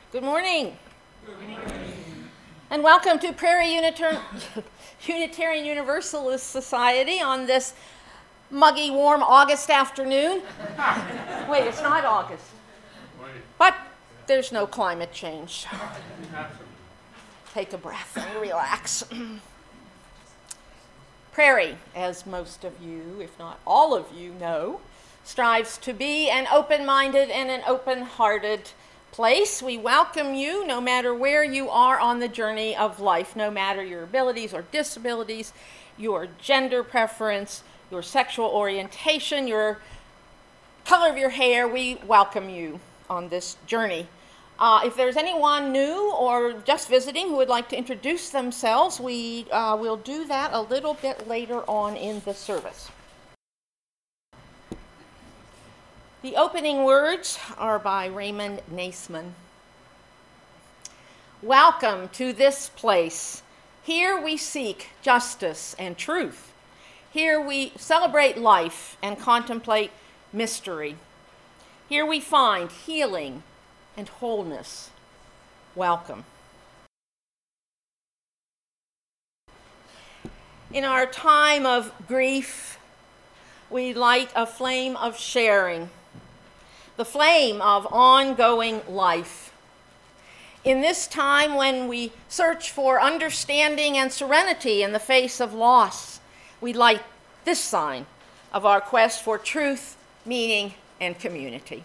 Good morning. Good morning. And welcome to Prairie Unitarian Universalist Society on this muggy, warm August afternoon. Wait, it's not August. But there's no climate change. Take a breath and relax. Prairie, as most of you, if not all of you, know, strives to be an open-minded and an open-hearted place. We welcome you no matter where you are on the journey of life, no matter your abilities or disabilities, your gender preference, your sexual orientation, your color of your hair. We welcome you on this journey. If there's anyone new or just visiting who would like to introduce themselves, we will do that a little bit later on in the service. The opening words are by Raymond Naisman. Welcome to this place. Here we seek justice and truth. Here we celebrate life and contemplate mystery. Here we find healing and wholeness. Welcome. In our time of grief, we light a flame of sharing, the flame of ongoing life. In this time when we search for understanding and serenity in the face of loss, we light this sign of our quest for truth, meaning, and community.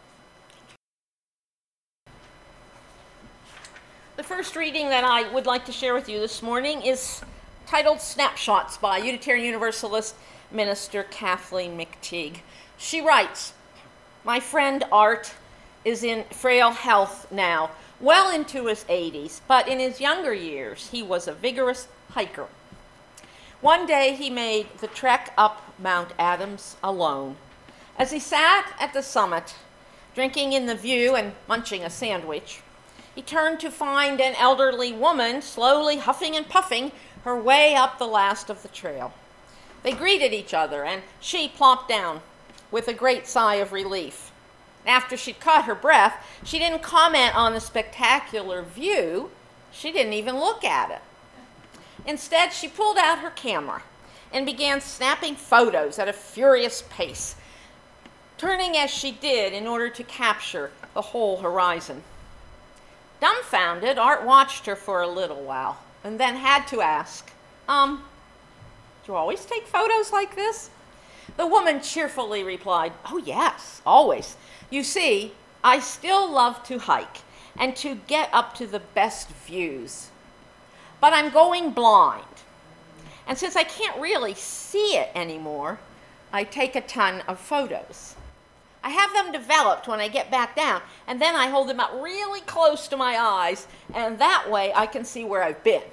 The first reading that I would like to share with you this morning is titled Snapshots by Unitarian Universalist Minister Kathleen McTeague. She writes, "My friend Art is in frail health now, well into his 80s, but in his younger years he was a vigorous hiker. One day he made the trek up Mount Adams alone. As he sat at the summit, drinking in the view and munching a sandwich, he turned to find an elderly woman slowly huffing and puffing her way up the last of the trail. They greeted each other, and she plopped down with a great sigh of relief. After she'd caught her breath, she didn't comment on the spectacular view. She didn't even look at it. Instead, she pulled out her camera and began snapping photos at a furious pace, turning as she did in order to capture the whole horizon. Dumbfounded, Art watched her for a little while and then had to ask, do you always take photos like this?" The woman cheerfully replied, "Oh yes, always. You see, I still love to hike and to get up to the best views. But I'm going blind. And since I can't really see it anymore, I take a ton of photos. I have them developed when I get back down, and then I hold them up really close to my eyes, and that way I can see where I've been."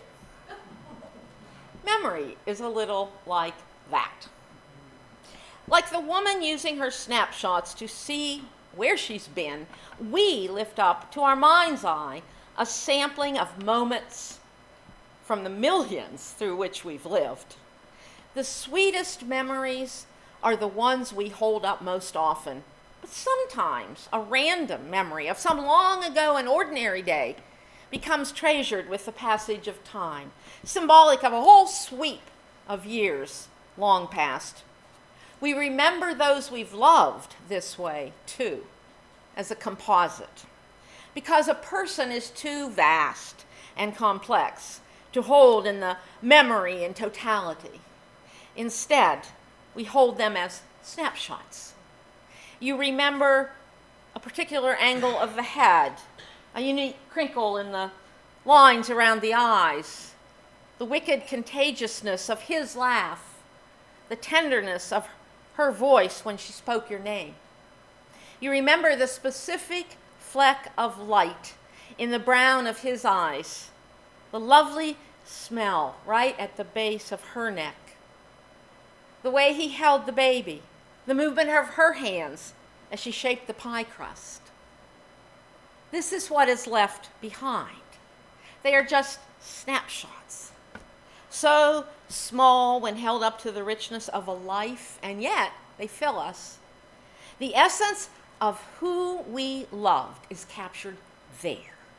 Memory is a little like that. Like the woman using her snapshots to see where she's been, we lift up to our mind's eye a sampling of moments from the millions through which we've lived. The sweetest memories are the ones we hold up most often, but sometimes a random memory of some long ago and ordinary day becomes treasured with the passage of time, symbolic of a whole sweep of years long past. We remember those we've loved this way, too, as a composite, because a person is too vast and complex to hold in the memory in totality. Instead, we hold them as snapshots. You remember a particular angle of the head, a unique crinkle in the lines around the eyes, the wicked contagiousness of his laugh, the tenderness of her voice when she spoke your name. You remember the specific fleck of light in the brown of his eyes, the lovely smell right at the base of her neck, the way he held the baby, the movement of her hands as she shaped the pie crust. This is what is left behind. They are just snapshots, so small when held up to the richness of a life, and yet they fill us. The essence of who we loved is captured there.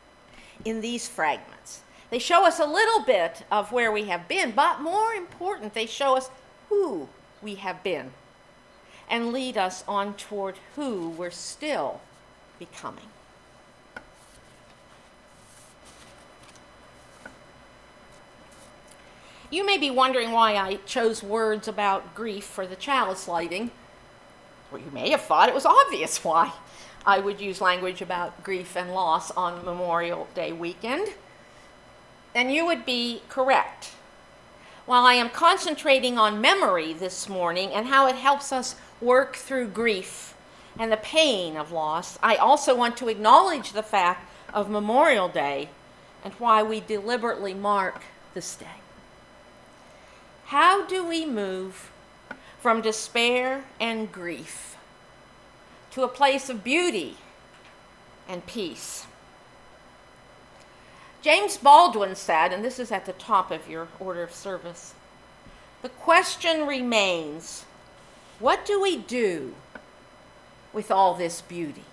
in these fragments. They show us a little bit of where we have been, but more important, they show us who we have been and lead us on toward who we're still becoming. You may be wondering why I chose words about grief for the chalice lighting. Well, you may have thought it was obvious why I would use language about grief and loss on Memorial Day weekend. And you would be correct. While I am concentrating on memory this morning and how it helps us work through grief and the pain of loss, I also want to acknowledge the fact of Memorial Day and why we deliberately mark this day. How do we move from despair and grief to a place of beauty and peace? James Baldwin said, and this is at the top of your order of service, the question remains, what do we do with all this beauty?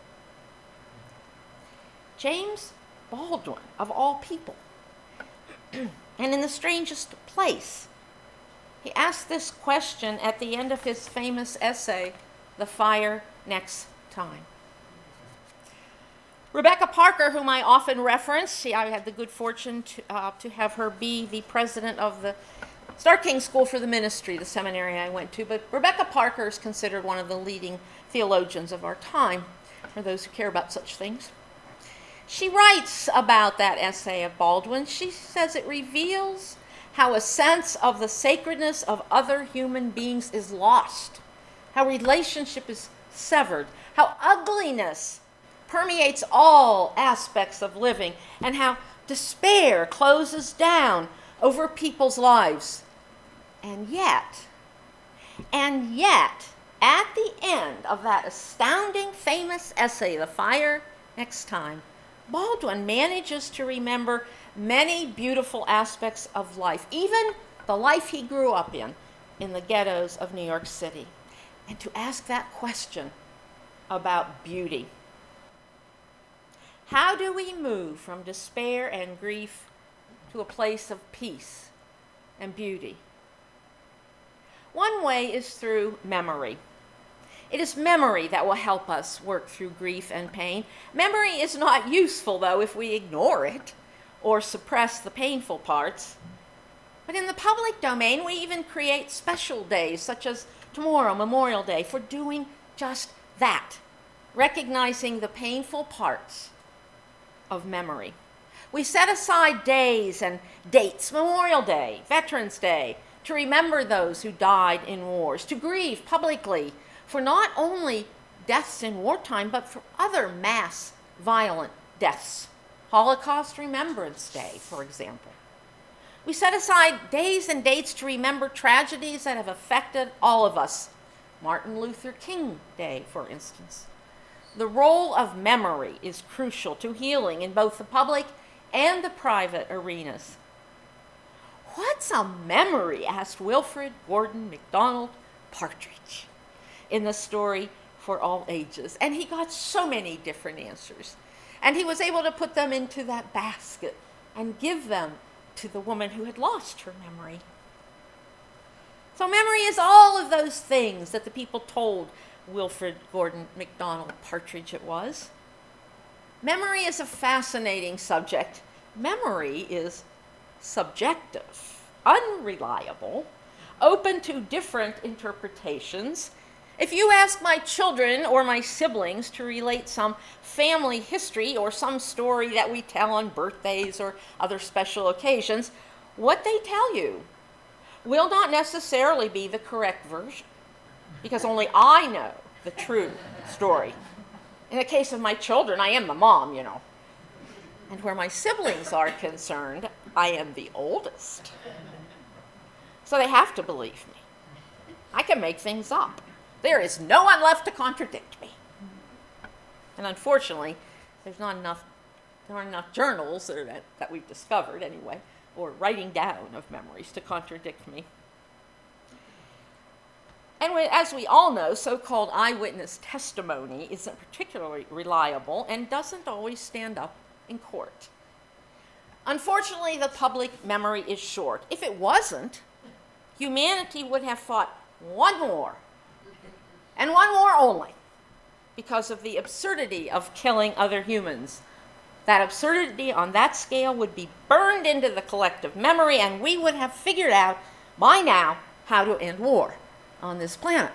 James Baldwin, of all people, and in the strangest place, he asked this question at the end of his famous essay, The Fire Next Time. Rebecca Parker, whom I often reference, I had the good fortune to have her be the president of the Stark King School for the Ministry, the seminary I went to. But Rebecca Parker is considered one of the leading theologians of our time, for those who care about such things. She writes about that essay of Baldwin. She says it reveals how a sense of the sacredness of other human beings is lost, how relationship is severed, how ugliness permeates all aspects of living, and how despair closes down over people's lives. And yet, at the end of that astounding, famous essay, The Fire Next Time, Baldwin manages to remember many beautiful aspects of life, even the life he grew up in the ghettos of New York City, and to ask that question about beauty. How do we move from despair and grief to a place of peace and beauty? One way is through memory. It is memory that will help us work through grief and pain. Memory is not useful, though, if we ignore it or suppress the painful parts. But in the public domain, we even create special days, such as tomorrow, Memorial Day, for doing just that, recognizing the painful parts of memory. We set aside days and dates, Memorial Day, Veterans Day, to remember those who died in wars, to grieve publicly for not only deaths in wartime, but for other mass violent deaths. Holocaust Remembrance Day, for example. We set aside days and dates to remember tragedies that have affected all of us. Martin Luther King Day, for instance. The role of memory is crucial to healing in both the public and the private arenas. What's a memory? Asked Wilfred Gordon MacDonald Partridge in the story For All Ages. And he got so many different answers. And he was able to put them into that basket and give them to the woman who had lost her memory. So memory is all of those things that the people told Wilfred Gordon MacDonald Partridge it was. Memory is a fascinating subject. Memory is subjective, unreliable, open to different interpretations. If you ask my children or my siblings to relate some family history or some story that we tell on birthdays or other special occasions, what they tell you will not necessarily be the correct version, because only I know the true story. In the case of my children, I am the mom, And where my siblings are concerned, I am the oldest. So they have to believe me. I can make things up. There is no one left to contradict me. And unfortunately, there aren't enough journals that we've discovered anyway, or writing down of memories to contradict me. And as we all know, so-called eyewitness testimony isn't particularly reliable and doesn't always stand up in court. Unfortunately, the public memory is short. If it wasn't, humanity would have fought one war, and one war only, because of the absurdity of killing other humans. That absurdity on that scale would be burned into the collective memory, and we would have figured out by now how to end war on this planet.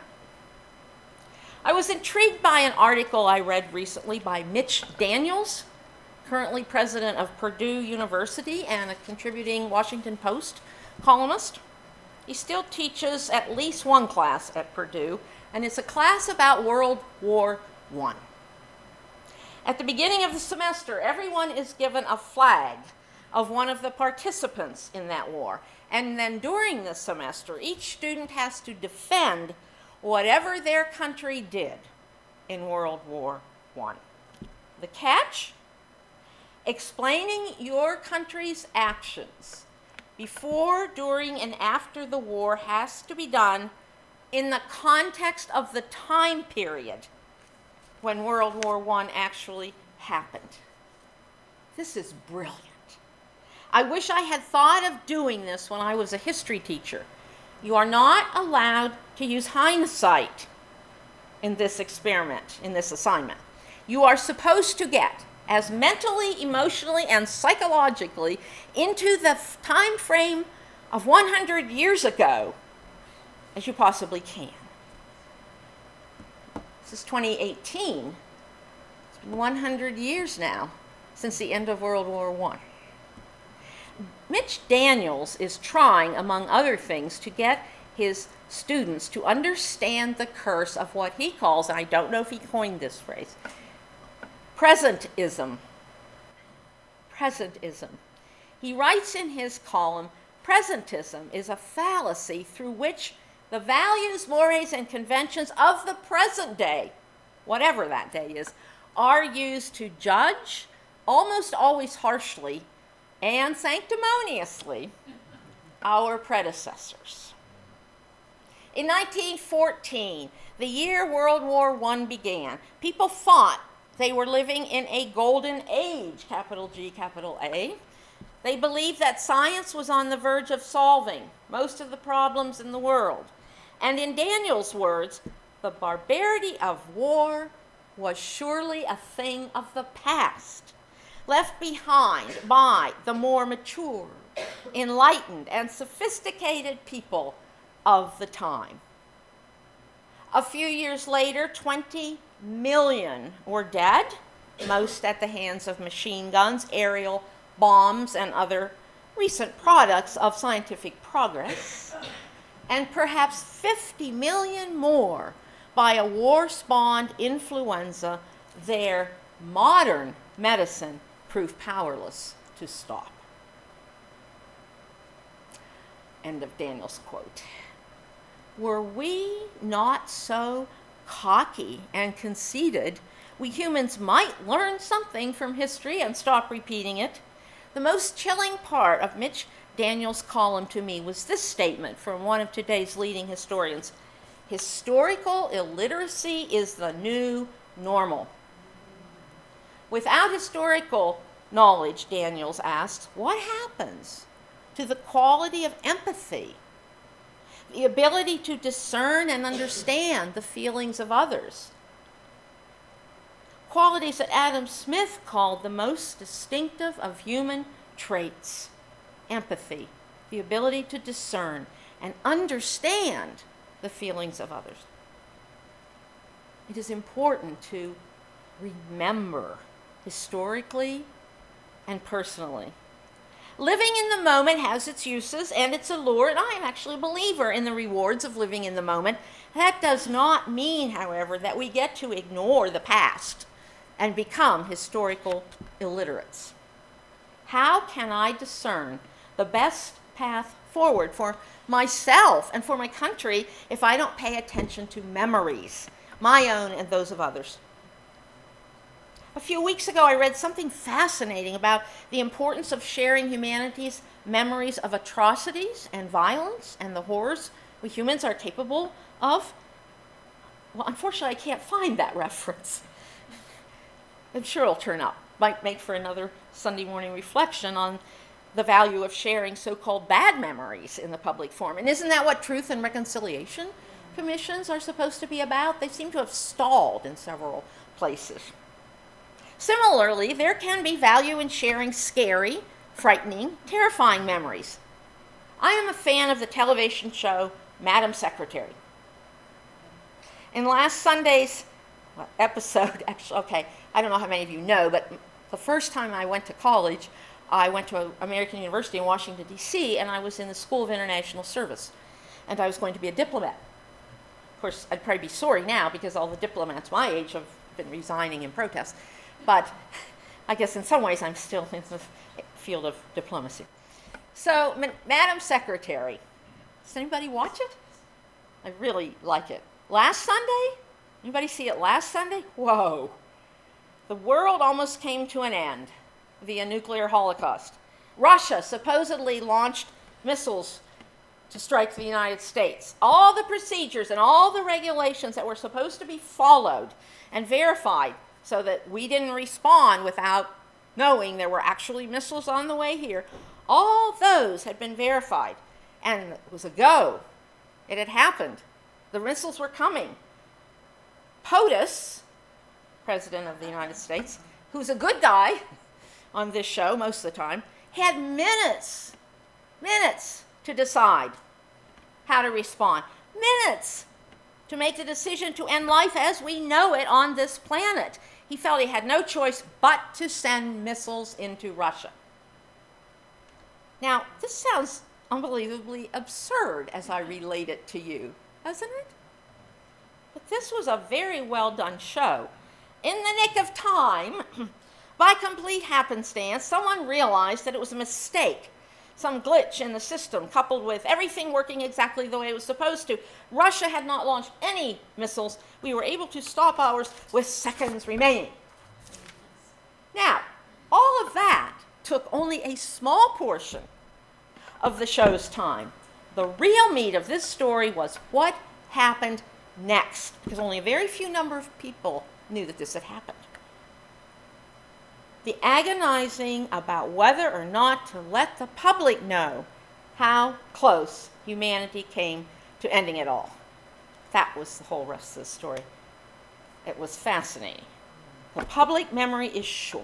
I was intrigued by an article I read recently by Mitch Daniels, currently president of Purdue University and a contributing Washington Post columnist. He still teaches at least one class at Purdue, and it's a class about World War I. At the beginning of the semester, everyone is given a flag of one of the participants in that war. And then during the semester, each student has to defend whatever their country did in World War I. The catch? Explaining your country's actions before, during, and after the war has to be done in the context of the time period when World War I actually happened. This is brilliant. I wish I had thought of doing this when I was a history teacher. You are not allowed to use hindsight in this experiment, in this assignment. You are supposed to get as mentally, emotionally, and psychologically into the time frame of 100 years ago as you possibly can. This is 2018. It's been 100 years now since the end of World War I. Mitch Daniels is trying, among other things, to get his students to understand the curse of what he calls, and I don't know if he coined this phrase, presentism. Presentism. He writes in his column, presentism is a fallacy through which the values, mores, and conventions of the present day, whatever that day is, are used to judge, almost always harshly and sanctimoniously, our predecessors. In 1914, the year World War I began, people thought they were living in a golden age, capital G, capital A. They believed that science was on the verge of solving most of the problems in the world. And in Daniel's words, the barbarity of war was surely a thing of the past, left behind by the more mature, enlightened, and sophisticated people of the time. A few years later, 20 million were dead, most at the hands of machine guns, aerial bombs, and other recent products of scientific progress, and perhaps 50 million more by a war-spawned influenza their modern medicine proved powerless to stop. End of Daniel's quote. Were we not so cocky and conceited, we humans might learn something from history and stop repeating it. The most chilling part of Mitch Daniels' column to me was this statement from one of today's leading historians: historical illiteracy is the new normal. Without historical knowledge, Daniels asks, what happens to the quality of empathy, the ability to discern and understand the feelings of others? Qualities that Adam Smith called the most distinctive of human traits: empathy, the ability to discern and understand the feelings of others. It is important to remember historically and personally. Living in the moment has its uses and its allure, and I am actually a believer in the rewards of living in the moment. That does not mean, however, that we get to ignore the past and become historical illiterates. How can I discern the best path forward for myself and for my country if I don't pay attention to memories, my own and those of others? A few weeks ago, I read something fascinating about the importance of sharing humanity's memories of atrocities and violence and the horrors we humans are capable of. Well, unfortunately, I can't find that reference. I'm sure it'll turn up might make for another Sunday morning reflection on the value of sharing so-called bad memories in the public forum. And isn't that what truth and reconciliation commissions are supposed to be about? They seem to have stalled in several places. Similarly, there can be value in sharing scary, frightening, terrifying memories. I am a fan of the television show Madam Secretary. In last Sunday's episode, actually, okay, I don't know how many of you know, but the first time I went to college, I went to American University in Washington, D.C., and I was in the School of International Service, and I was going to be a diplomat. Of course, I'd probably be sorry now because all the diplomats my age have been resigning in protest, but I guess in some ways I'm still in the field of diplomacy. So, Madam Secretary, does anybody watch it? I really like it. Last Sunday? Anybody see it last Sunday? Whoa. The world almost came to an end via nuclear holocaust. Russia supposedly launched missiles to strike the United States. All the procedures and all the regulations that were supposed to be followed and verified so that we didn't respond without knowing there were actually missiles on the way here, all those had been verified. And it was a go. It had happened. The missiles were coming. POTUS, President of the United States, who's a good guy on this show most of the time, had minutes to decide how to respond. Minutes to make the decision to end life as we know it on this planet. He felt he had no choice but to send missiles into Russia. Now, this sounds unbelievably absurd as I relate it to you, doesn't it? But this was a very well done show. In the nick of time, by complete happenstance, someone realized that it was a mistake, some glitch in the system, coupled with everything working exactly the way it was supposed to. Russia had not launched any missiles. We were able to stop ours with seconds remaining. Now, all of that took only a small portion of the show's time. The real meat of this story was what happened next, because only a very few number of people knew that this had happened. The agonizing about whether or not to let the public know how close humanity came to ending it all. That was the whole rest of the story. It was fascinating. The public memory is short.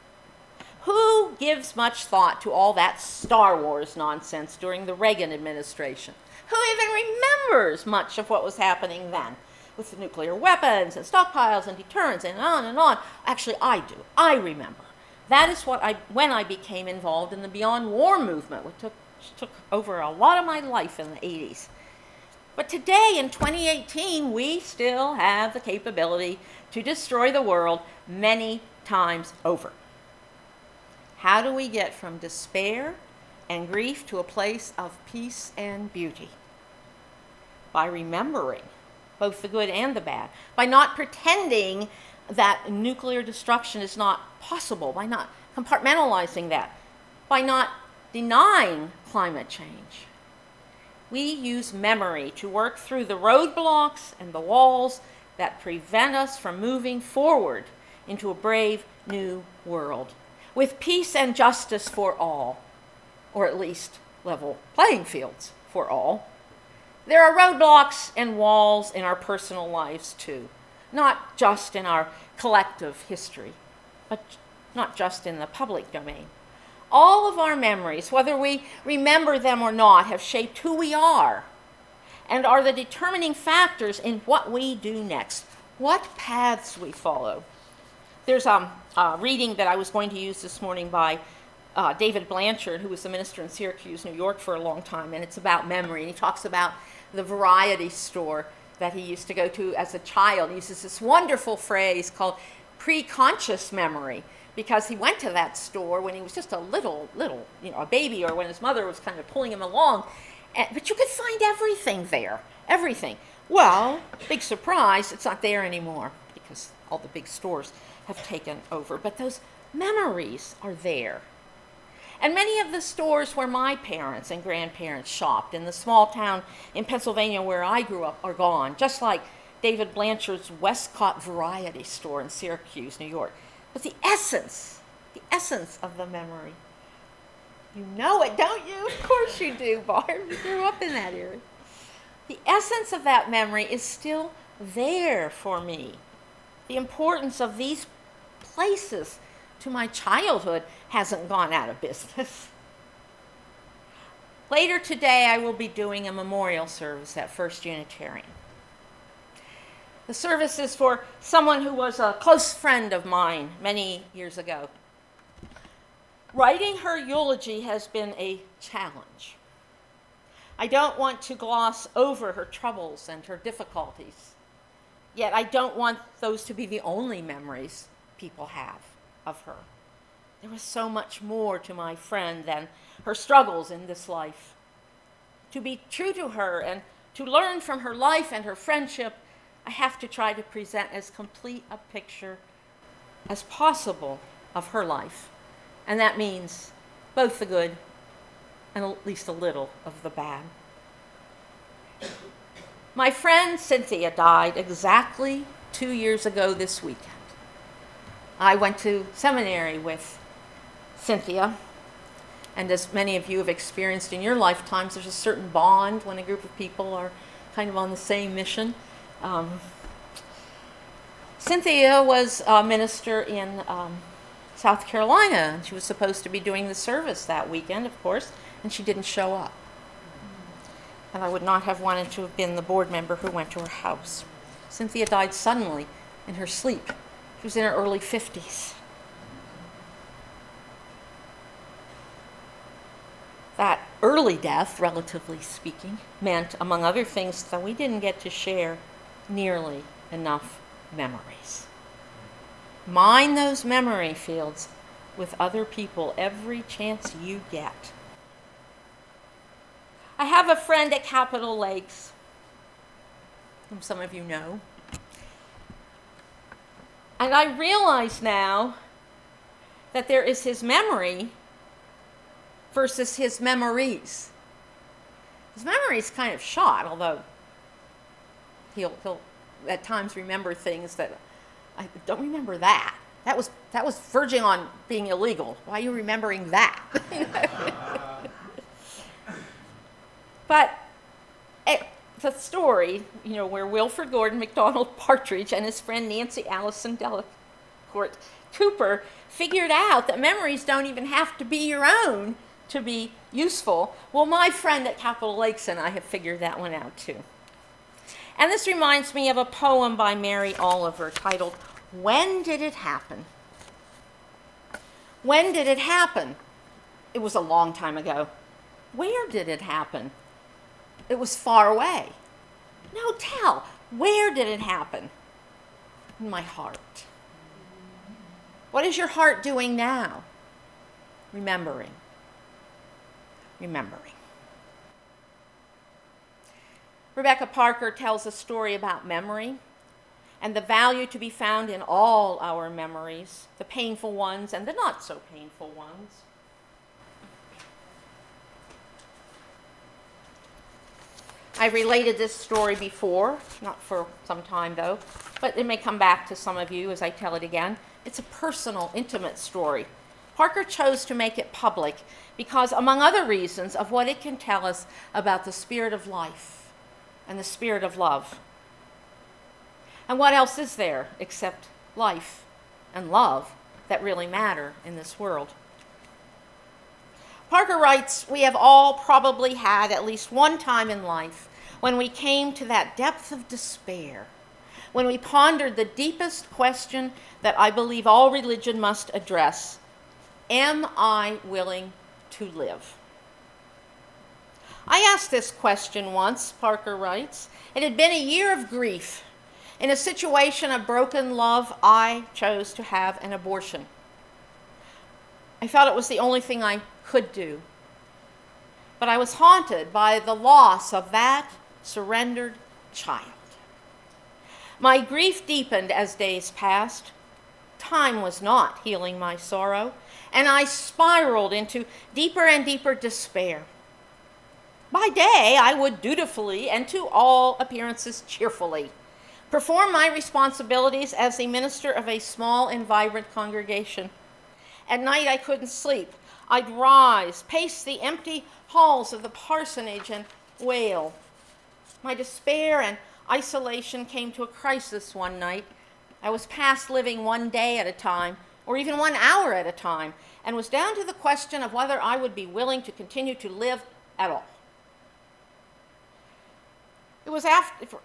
Who gives much thought to all that Star Wars nonsense during the Reagan administration? Who even remembers much of what was happening then with the nuclear weapons and stockpiles and deterrence and on and on? Actually, I do. I remember. That is when I became involved in the Beyond War movement, which took over a lot of my life in the 80s. But today, in 2018, we still have the capability to destroy the world many times over. How do we get from despair and grief to a place of peace and beauty? By remembering both the good and the bad, by not pretending that nuclear destruction is not possible, by not compartmentalizing that, by not denying climate change. We use memory to work through the roadblocks and the walls that prevent us from moving forward into a brave new world with peace and justice for all, or at least level playing fields for all. There are roadblocks and walls in our personal lives too, not just in our collective history, but not just in the public domain. All of our memories, whether we remember them or not, have shaped who we are and are the determining factors in what we do next, what paths we follow. There's a reading that I was going to use this morning by David Blanchard, who was the minister in Syracuse, New York for a long time, and it's about memory. And he talks about the variety store that he used to go to as a child. He uses this wonderful phrase called pre-conscious memory, because he went to that store when he was just a little, a baby, or when his mother was kind of pulling him along. But you could find everything there, everything. Well, big surprise, it's not there anymore because all the big stores have taken over. But those memories are there. And many of the stores where my parents and grandparents shopped in the small town in Pennsylvania where I grew up are gone, just like David Blanchard's Westcott Variety Store in Syracuse, New York. But the essence The essence of the memory. You know it, don't you? Of course you do, Barb. You grew up in that era. The essence of that memory is still there for me. The importance of these places to my childhood hasn't gone out of business. Later today, I will be doing a memorial service at First Unitarian. The service is for someone who was a close friend of mine many years ago. Writing her eulogy has been a challenge. I don't want to gloss over her troubles and her difficulties, yet I don't want those to be the only memories people have of her. There was so much more to my friend than her struggles in this life. To be true to her and to learn from her life and her friendship, I have to try to present as complete a picture as possible of her life. And that means both the good and at least a little of the bad. My friend Cynthia died exactly 2 years ago this weekend. I went to seminary with Cynthia, and as many of you have experienced in your lifetimes, there's a certain bond when a group of people are kind of on the same mission. Cynthia was a minister in South Carolina, and she was supposed to be doing the service that weekend, of course, and she didn't show up. And I would not have wanted to have been the board member who went to her house. Cynthia died suddenly in her sleep. She was in her early 50s. That early death, relatively speaking, meant, among other things, that we didn't get to share nearly enough memories. Mine those memory fields with other people every chance you get. I have a friend at Capitol Lakes, whom some of you know. And I realize now that there is his memory versus his memories. His memory is kind of shot, although he'll at times remember things that I don't remember that. That was verging on being illegal. Why are you remembering that? But the story, where Wilford Gordon MacDonald Partridge and his friend Nancy Allison Delacourt Cooper figured out that memories don't even have to be your own to be useful. Well, my friend at Capitol Lakes and I have figured that one out too. And this reminds me of a poem by Mary Oliver titled, "When Did It Happen?" When did it happen? It was a long time ago. Where did it happen? It was far away. No, tell, where did it happen? In my heart. What is your heart doing now? Remembering. Remembering. Rebecca Parker tells a story about memory and the value to be found in all our memories, the painful ones and the not so painful ones. I've related this story before, not for some time though, but it may come back to some of you as I tell it again. It's a personal, intimate story. Parker chose to make it public because, among other reasons, of what it can tell us about the spirit of life and the spirit of love. And what else is there except life and love that really matter in this world? Parker writes, "We have all probably had at least one time in life when we came to that depth of despair, when we pondered the deepest question that I believe all religion must address: am I willing to live?" I asked this question once, Parker writes. It had been a year of grief. In a situation of broken love, I chose to have an abortion. I felt it was the only thing I could do. But I was haunted by the loss of that surrendered child. My grief deepened as days passed. Time was not healing my sorrow, and I spiraled into deeper and deeper despair. By day, I would dutifully, and to all appearances cheerfully, perform my responsibilities as a minister of a small and vibrant congregation. At night I couldn't sleep. I'd rise, pace the empty halls of the parsonage, and wail. My despair and isolation came to a crisis one night. I was past living one day at a time, or even 1 hour at a time, and was down to the question of whether I would be willing to continue to live at all. It was after,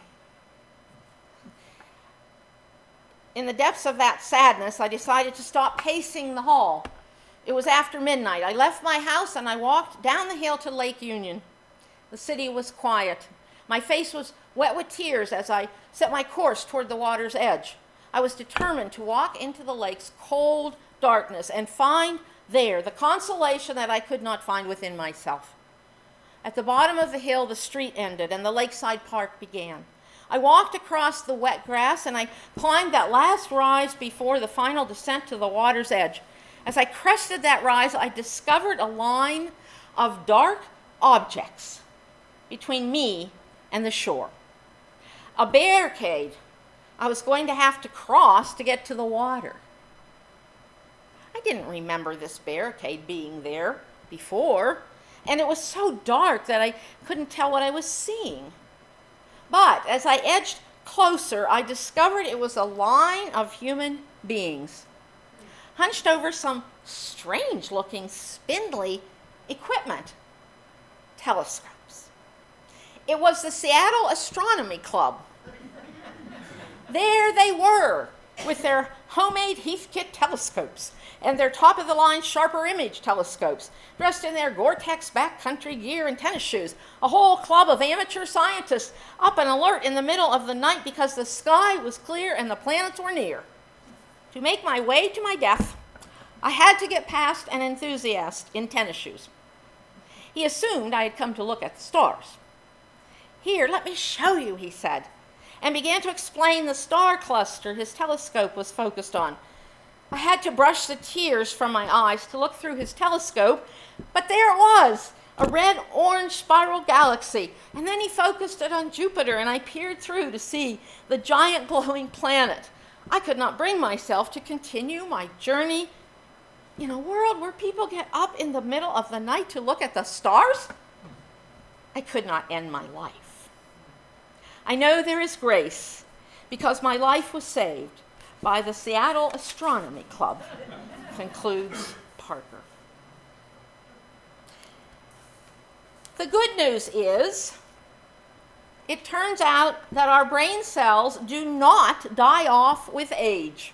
in the depths of that sadness, I decided to stop pacing the hall. It was after midnight. I left my house and I walked down the hill to Lake Union. The city was quiet. My face was wet with tears as I set my course toward the water's edge. I was determined to walk into the lake's cold darkness and find there the consolation that I could not find within myself. At the bottom of the hill, the street ended and the lakeside park began. I walked across the wet grass and I climbed that last rise before the final descent to the water's edge. As I crested that rise, I discovered a line of dark objects between me and the shore. A barricade I was going to have to cross to get to the water. I didn't remember this barricade being there before, and it was so dark that I couldn't tell what I was seeing. But as I edged closer, I discovered it was a line of human beings, hunched over some strange-looking, spindly equipment, telescopes. It was the Seattle Astronomy Club. There they were, with their homemade Heathkit telescopes and their top-of-the-line sharper image telescopes, dressed in their Gore-Tex backcountry gear and tennis shoes, a whole club of amateur scientists up and alert in the middle of the night because the sky was clear and the planets were near. To make my way to my death, I had to get past an enthusiast in tennis shoes. He assumed I had come to look at the stars. "Here, let me show you," he said, and began to explain the star cluster his telescope was focused on. I had to brush the tears from my eyes to look through his telescope, but there it was, a red-orange spiral galaxy. And then he focused it on Jupiter, and I peered through to see the giant glowing planet. I could not bring myself to continue my journey in a world where people get up in the middle of the night to look at the stars. I could not end my life. I know there is grace because my life was saved by the Seattle Astronomy Club, concludes Parker. The good news is, it turns out that our brain cells do not die off with age.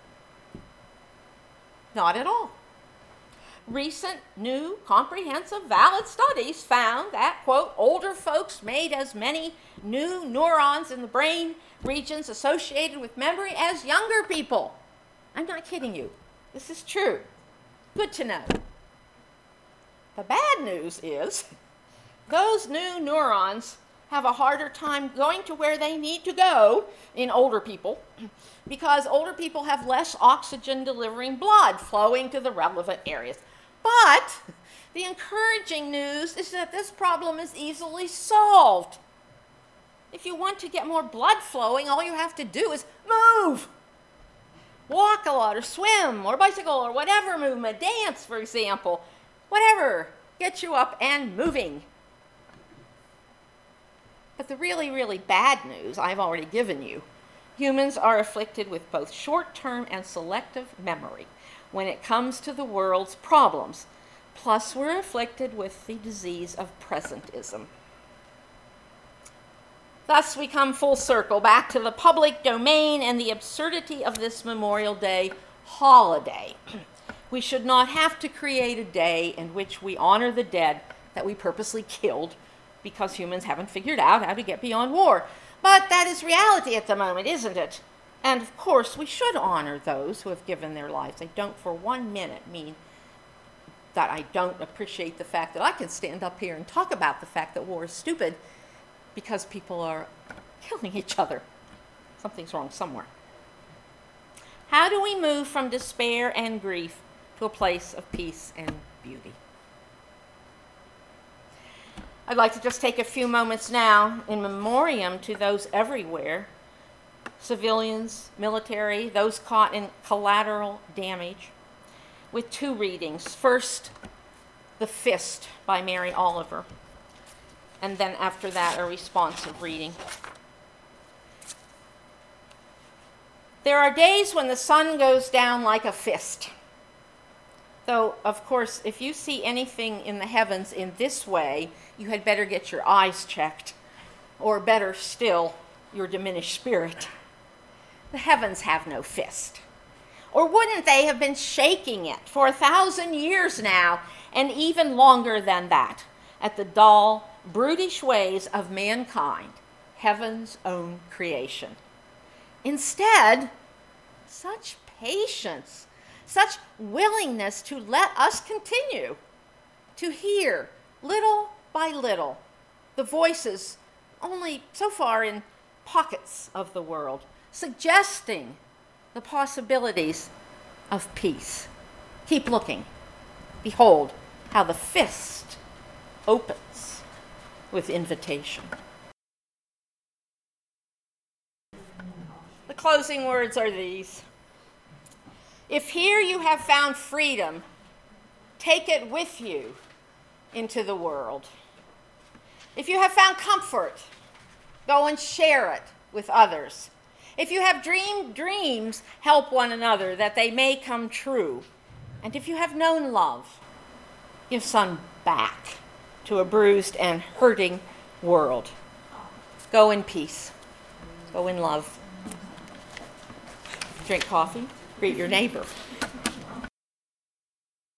Not at all. Recent, new, comprehensive, valid studies found that, quote, older folks made as many new neurons in the brain regions associated with memory as younger people. I'm not kidding you. This is true. Good to know. The bad news is those new neurons have a harder time going to where they need to go in older people because older people have less oxygen-delivering blood flowing to the relevant areas. But the encouraging news is that this problem is easily solved. If you want to get more blood flowing, all you have to do is move. Walk a lot, or swim, or bicycle, or whatever movement, dance, for example. Whatever gets you up and moving. But the really, really bad news I've already given you. Humans are afflicted with both short-term and selective memory when it comes to the world's problems. Plus, we're afflicted with the disease of presentism. Thus, we come full circle back to the public domain and the absurdity of this Memorial Day holiday. We should not have to create a day in which we honor the dead that we purposely killed because humans haven't figured out how to get beyond war. But that is reality at the moment, isn't it? And of course, we should honor those who have given their lives. I don't for 1 minute mean that I don't appreciate the fact that I can stand up here and talk about the fact that war is stupid because people are killing each other. Something's wrong somewhere. How do we move from despair and grief to a place of peace and beauty? I'd like to just take a few moments now in memoriam to those everywhere, civilians, military, those caught in collateral damage. with two readings. First, The Fist by Mary Oliver, and then after that, a responsive reading. There are days when the sun goes down like a fist. Though, of course, if you see anything in the heavens in this way, you had better get your eyes checked, or better still, your diminished spirit. The heavens have no fist. Or wouldn't they have been shaking it for 1,000 years now, and even longer than that, at the dull, brutish ways of mankind, heaven's own creation? Instead, such patience, such willingness to let us continue to hear, little by little, the voices only so far in pockets of the world, suggesting the possibilities of peace. Keep looking. Behold how the fist opens with invitation. The closing words are these. If here you have found freedom, take it with you into the world. If you have found comfort, go and share it with others. If you have dreamed dreams, help one another that they may come true. And if you have known love, give some back to a bruised and hurting world. Go in peace. Go in love. Drink coffee. Greet your neighbor.